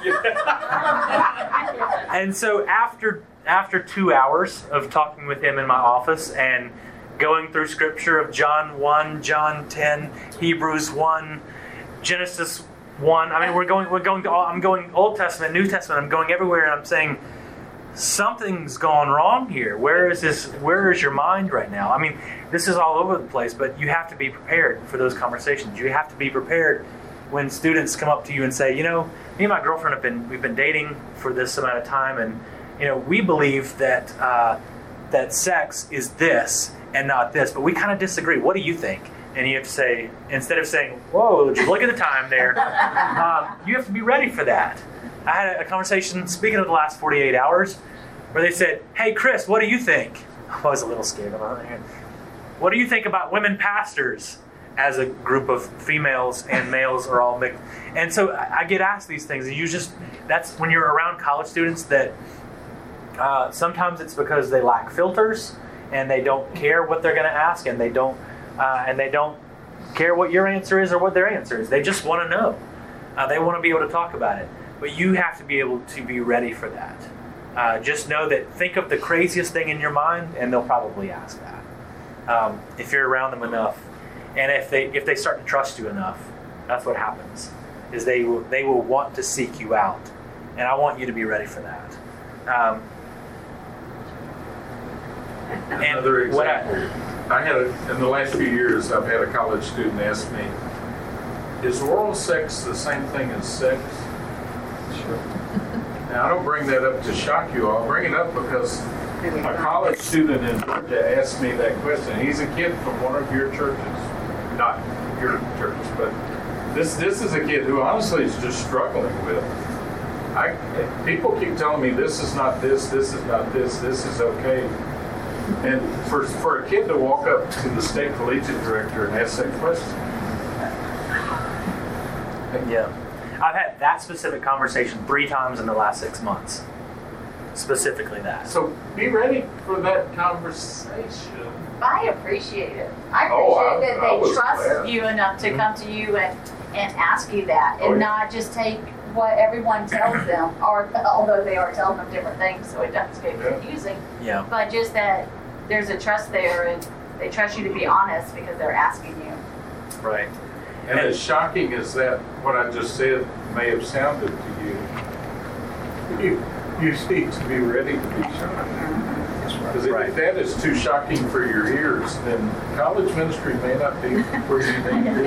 And so after 2 hours of talking with him in my office and going through scripture of John 1, John 10, Hebrews 1, Genesis 1, I mean, I'm going Old Testament, New Testament, I'm going everywhere, and I'm saying, something's gone wrong here. Where is your mind right now? I mean, this is all over the place, but you have to be prepared for those conversations. You have to be prepared when students come up to you and say, me and my girlfriend we've been dating for this amount of time, and we believe that that sex is this and not this, but we kind of disagree. What do you think? And you have to say, instead of saying, whoa, look at the time there, you have to be ready for that. I had a conversation, speaking of the last 48 hours, where they said, hey, Chris, what do you think? I was a little scared about it. What do you think about women pastors as a group of females and males are all mixed? And so I get asked these things, and that's when you're around college students that sometimes it's because they lack filters and they don't care what they're going to ask, and they don't care what your answer is or what their answer is. They just want to know. They want to be able to talk about it. But you have to be able to be ready for that. Just know that, think of the craziest thing in your mind, and they'll probably ask that. If you're around them enough, and if they start to trust you enough, that's what happens. Is they will want to seek you out, and I want you to be ready for that. Another example. In the last few years, I've had a college student ask me, is oral sex the same thing as sex? Sure. Now, I don't bring that up to shock you all. I bring it up because a college student in Georgia asked me that question. He's a kid from one of your churches. Not your churches, but this is a kid who honestly is just struggling with. People keep telling me this is not this is not this is okay. And for a kid to walk up to the state collegiate director and ask that question. Yeah. I've had that specific conversation 3 times in the last 6 months. Specifically that. So be ready for that conversation. I appreciate it. I appreciate that they trust you enough to come to you and and ask you that, and not just take what everyone tells them, or although they are telling them different things, so it does get confusing. Yeah. But just that there's a trust there, and they trust you to be honest because they're asking you. Right. And as shocking as that, what I just said may have sounded to you, you need to be ready to be shocked. Because if that is too shocking for your ears, then college ministry may not be where you need to be.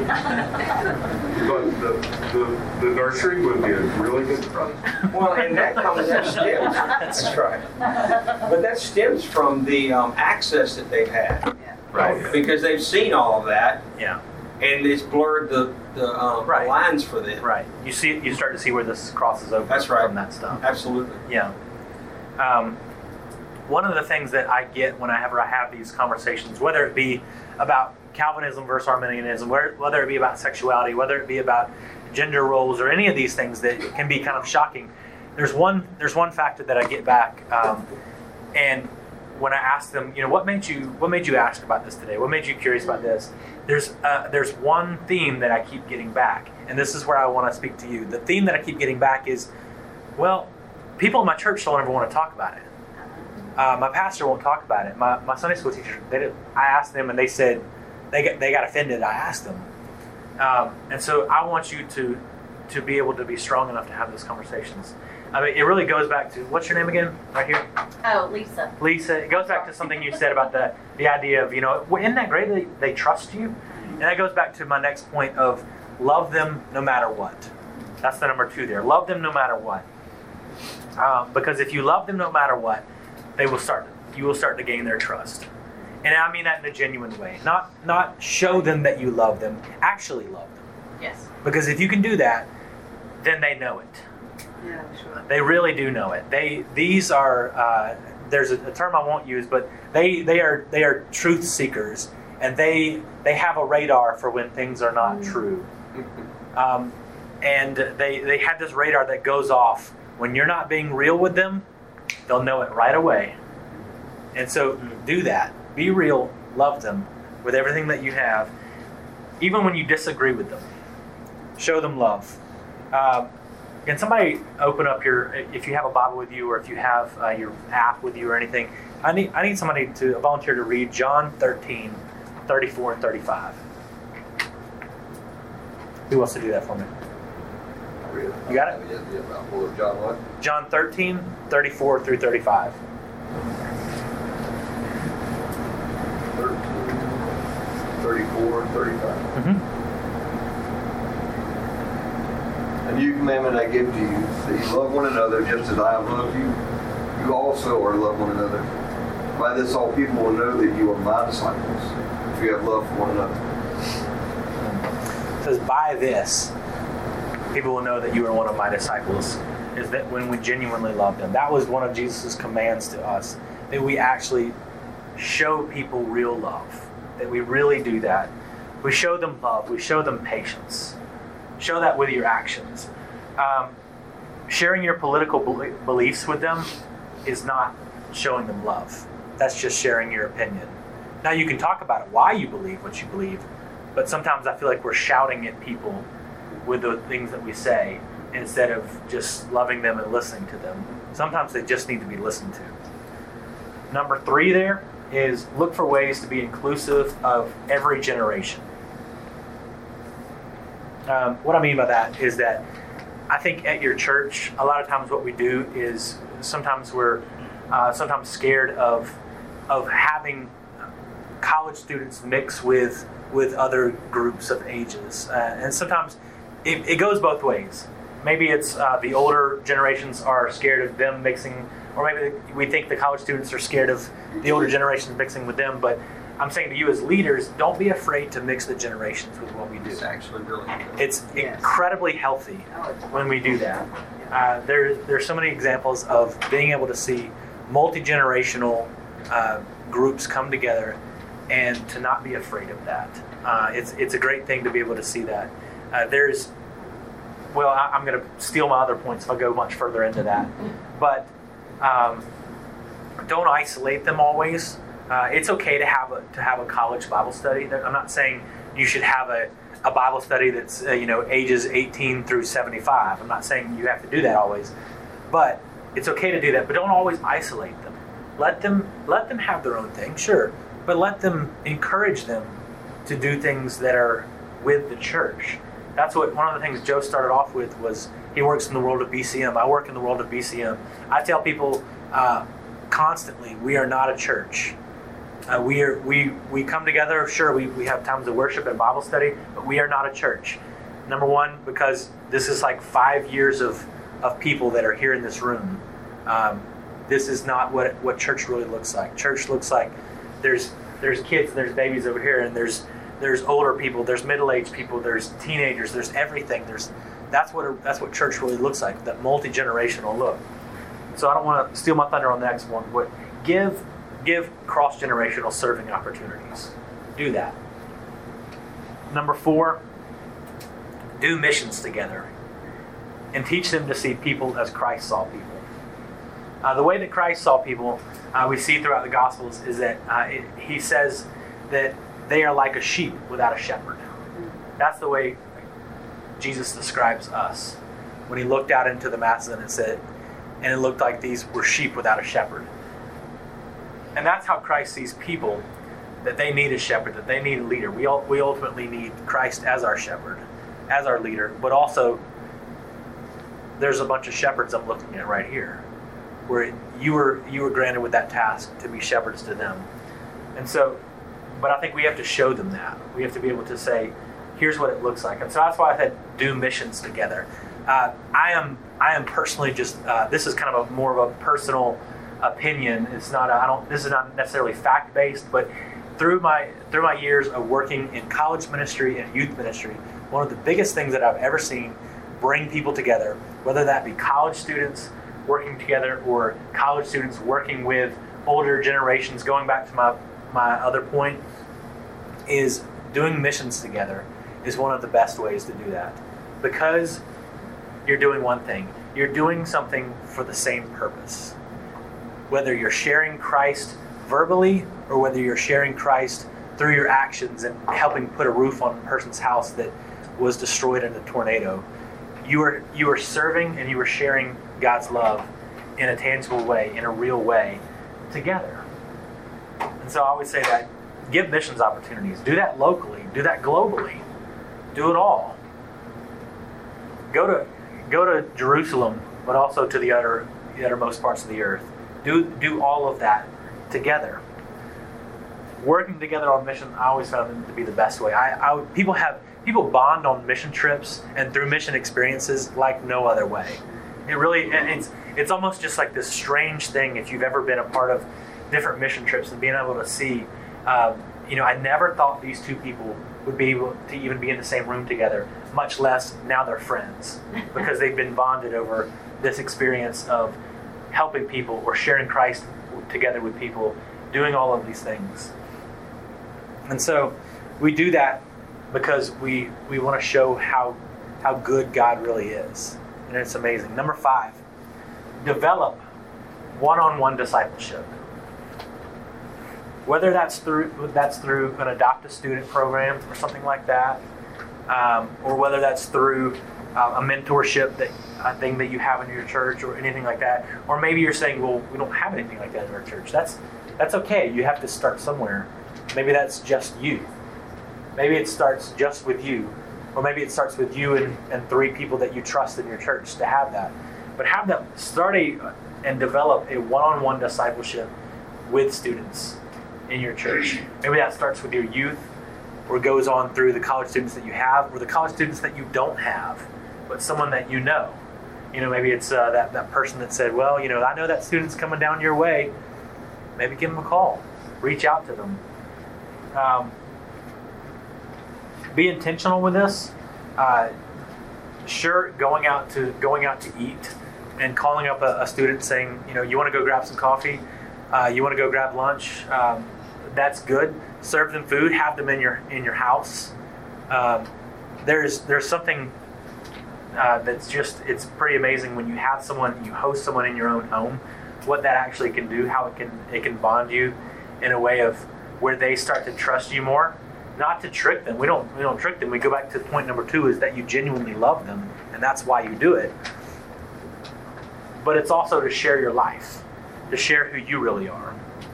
But the nursery would be a really good project. Well, and that stems. That's right. But that stems from the access that they've had. Right. Because they've seen all of that. Yeah. And it's blurred the lines for them. Right. You start to see where this crosses over. That's right. From that stuff. Absolutely. Yeah. One of the things that I get whenever I have these conversations, whether it be about Calvinism versus Arminianism, whether it be about sexuality, whether it be about gender roles, or any of these things that can be kind of shocking, there's one factor that I get back, and when I ask them, what made you ask about this today? What made you curious about this? There's one theme that I keep getting back, and this is where I want to speak to you. The theme that I keep getting back is, well, people in my church don't ever want to talk about it. My pastor won't talk about it. My Sunday school teacher, I asked them, and they said they got offended. I asked them, and so I want you to be able to be strong enough to have those conversations. I mean, it really goes back to, what's your name again? Right here. Oh, Lisa. Lisa. It goes back to something you said about the idea of isn't that great that they trust you? And that goes back to my next point of love them no matter what. That's the number 2 there. Love them no matter what. Because if you love them no matter what, you will start to gain their trust. And I mean that in a genuine way. Not show them that you love them, actually love them. Yes. Because if you can do that, then they know it. Yeah, sure. They really do know it. These are there's a term I won't use, but they are truth seekers, and they have a radar for when things are not true. And they have this radar that goes off when you're not being real with them. They'll know it right away. And so do that. Be real. Love them with everything that you have. Even when you disagree with them. Show them love. Can somebody open up if you have a Bible with you, or if you have your app with you or anything, I need somebody to volunteer to read John 13, 34 and 35. Who wants to do that for me? You got it? Yeah. John what? John 13, 34 through 35. 13, 34, and 35. Mm-hmm. A new commandment I give to you, that you love one another just as I have loved you. You also are to love one another. By this all people will know that you are my disciples, if you have love for one another. It says, by this, people will know that you are one of my disciples, is that when we genuinely love them. That was one of Jesus' commands to us, that we actually show people real love, that we really do that. We show them love. We show them patience. Show that with your actions. Sharing your political beliefs with them is not showing them love. That's just sharing your opinion. Now, you can talk about it, why you believe what you believe, but sometimes I feel like we're shouting at people with the things that we say instead of just loving them and listening to them. Sometimes they just need to be listened to. Number 3 there is look for ways to be inclusive of every generation. What I mean by that is that I think at your church, a lot of times what we do is sometimes we're sometimes scared of having college students mix with other groups of ages. And sometimes it goes both ways. Maybe it's the older generations are scared of them mixing, or maybe we think the college students are scared of the older generations mixing with them. But I'm saying to you as leaders, don't be afraid to mix the generations with what we do. It's actually really good. It's incredibly healthy when we do that. There's so many examples of being able to see multi-generational groups come together and to not be afraid of that. It's a great thing to be able to see that. I'm going to steal my other points if I go much further into that. But don't isolate them always. It's okay to have a college Bible study. I'm not saying you should have a Bible study that's ages 18 through 75. I'm not saying you have to do that always, but it's okay to do that. But don't always isolate them. Let them have their own thing, sure, but let them encourage them to do things that are with the church. That's what one of the things Joe started off with was he works in the world of BCM. I work in the world of BCM. I tell people constantly, we are not a church. We come together, sure, we have times of worship and Bible study, but we are not a church. Number one, because this is like 5 years of people that are here in this room. This is not what church really looks like. Church looks like there's kids, there's babies over here, and there's older people, there's middle-aged people, there's teenagers, there's everything. That's what church really looks like, that multi-generational look. So I don't want to steal my thunder on the next one, but give cross-generational serving opportunities. Do that. Number 4, do missions together and teach them to see people as Christ saw people. The way that Christ saw people, we see throughout the Gospels, is that he says that they are like a sheep without a shepherd. That's the way Jesus describes us. When he looked out into the masses and it looked like these were sheep without a shepherd. And that's how Christ sees people, that they need a shepherd, that they need a leader. We ultimately need Christ as our shepherd, as our leader, but also there's a bunch of shepherds I'm looking at right here, where you were granted with that task to be shepherds to them. And so, but I think we have to show them that. We have to be able to say, here's what it looks like. And so that's why I said do missions together. I am personally just, this is kind of more of a personal opinion. It's not, this is not necessarily fact-based, but through my years of working in college ministry and youth ministry, one of the biggest things that I've ever seen bring people together, whether that be college students working together or college students working with older generations, going back to my other point, is doing missions together is one of the best ways to do that. Because you're doing one thing. You're doing something for the same purpose. Whether you're sharing Christ verbally or whether you're sharing Christ through your actions and helping put a roof on a person's house that was destroyed in a tornado, you are serving and you are sharing God's love in a tangible way, in a real way, together. And so I always say that give missions opportunities. Do that locally. Do that globally. Do it all. Go to Jerusalem, but also to the uttermost parts of the earth. Do all of that together. Working together on mission, I always found them to be the best way. People bond on mission trips and through mission experiences like no other way. It's almost just like this strange thing if you've ever been a part of different mission trips and being able to see. I never thought these two people would be able to even be in the same room together, much less now they're friends, because they've been bonded over this experience of helping people or sharing Christ together with people, doing all of these things. And so we do that because we want to show how good God really is. And it's amazing. Number 5, develop one-on-one discipleship. Whether that's through an Adopt a Student program or something like that, or whether that's through a mentorship thing that you have in your church or anything like that, or maybe you're saying, well, we don't have anything like that in our church. That's okay. You have to start somewhere. Maybe that's just you. Maybe it starts just with you, or maybe it starts with you and 3 people that you trust in your church to have that. But have them start and develop a one-on-one discipleship with students in your church. Maybe that starts with your youth, or goes on through the college students that you have, or the college students that you don't have, but someone that you know. Maybe it's that person that said, well, I know that student's coming down your way. Maybe give them a call. Reach out to them. Be intentional with this. Sure, going out to eat and calling up a student saying, you want to go grab some coffee? You want to go grab lunch? That's good. Serve them food. Have them in your house. There's something that's just, it's pretty amazing when you have someone, you host someone in your own home, what that actually can do, how it can bond you in a way of where they start to trust you more, not to trick them. We don't trick them. We go back to point number 2 is that you genuinely love them, and that's why you do it. But it's also to share your life, to share who you really are.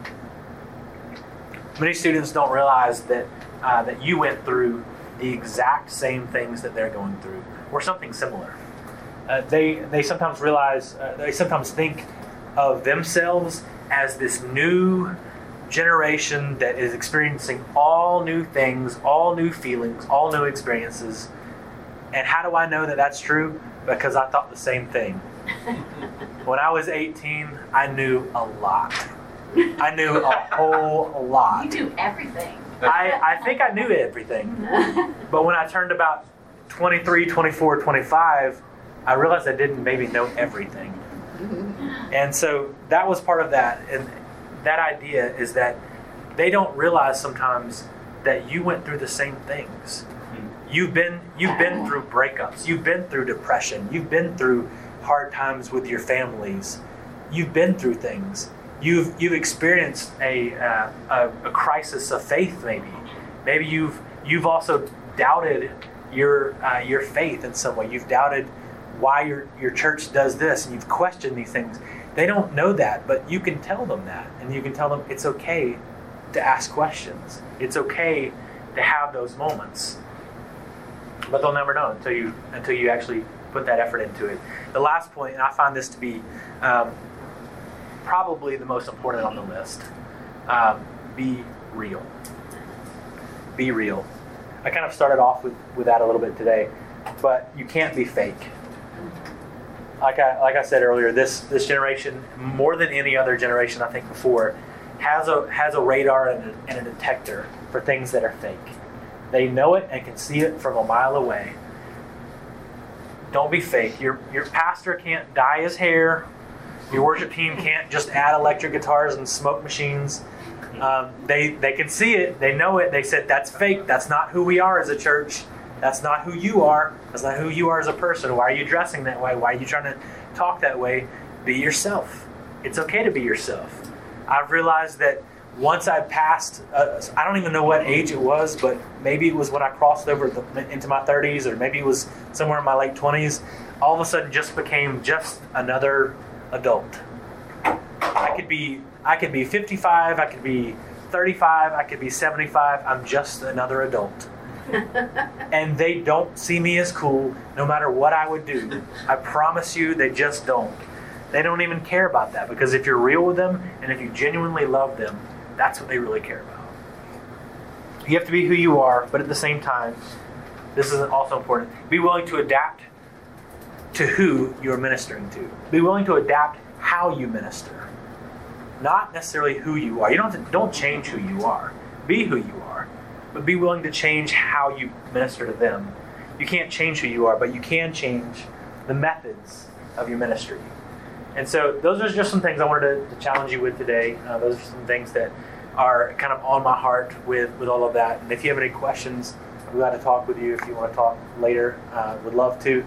Many students don't realize that that you went through the exact same things that they're going through, or something similar. They sometimes realize, they sometimes think of themselves as this new generation that is experiencing all new things, all new feelings, all new experiences. And how do I know that that's true? Because I thought the same thing. When I was 18, I knew a lot. I knew a whole lot. You knew everything. I think I knew everything. But when I turned about 23, 24, 25, I realized I didn't maybe know everything. And so that was part of that. And that idea is that they don't realize sometimes that you went through the same things. You've been through breakups. You've been through depression. You've been through hard times with your families. You've been through things. You've experienced a crisis of faith. Maybe you've also doubted your faith in some way. You've doubted why your church does this, and you've questioned these things. They don't know that, but you can tell them that, and you can tell them it's okay to ask questions. It's okay to have those moments, but they'll never know until you actually put that effort into it. The last point, and I find this to be probably the most important on the list: be real. Be real. I kind of started off with that a little bit today, but you can't be fake. Like I said earlier, this generation, more than any other generation I think before, has a radar and a detector for things that are fake. They know it and can see it from a mile away. Don't be fake. Your pastor can't dye his hair. Your worship team can't just add electric guitars and smoke machines. They can see it. They know it. They said, that's fake. That's not who we are as a church. That's not who you are. That's not who you are as a person. Why are you dressing that way? Why are you trying to talk that way? Be yourself. It's okay to be yourself. I've realized that once I passed, I don't even know what age it was, but maybe it was when I crossed over into my 30s, or maybe it was somewhere in my late 20s, all of a sudden just became just another adult. I could be 55, I could be 35, I could be 75. I'm just another adult. And they don't see me as cool no matter what I would do. I promise you, they just don't. They don't even care about that, because if you're real with them and if you genuinely love them, that's what they really care about. You have to be who you are, but at the same time, this is also important. Be willing to adapt to who you're ministering to. Be willing to adapt how you minister. Not necessarily who you are. Don't change who you are. Be who you are. But be willing to change how you minister to them. You can't change who you are, but you can change the methods of your ministry. And so those are just some things I wanted to challenge you with today. Those are some things that are kind of on my heart with all of that. And if you have any questions, I'm glad to talk with you. If you want to talk later, would love to.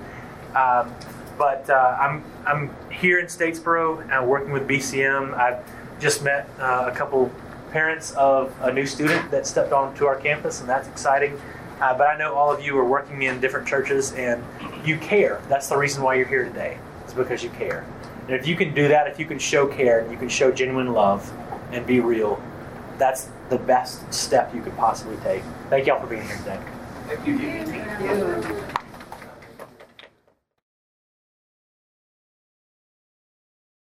But I'm here in Statesboro working with BCM. I've just met a couple parents of a new student that stepped onto our campus, and that's exciting. But I know all of you are working in different churches, and you care. That's the reason why you're here today. It's because you care. And if you can do that, if you can show care, and you can show genuine love and be real, that's the best step you could possibly take. Thank y'all for being here today. Thank you.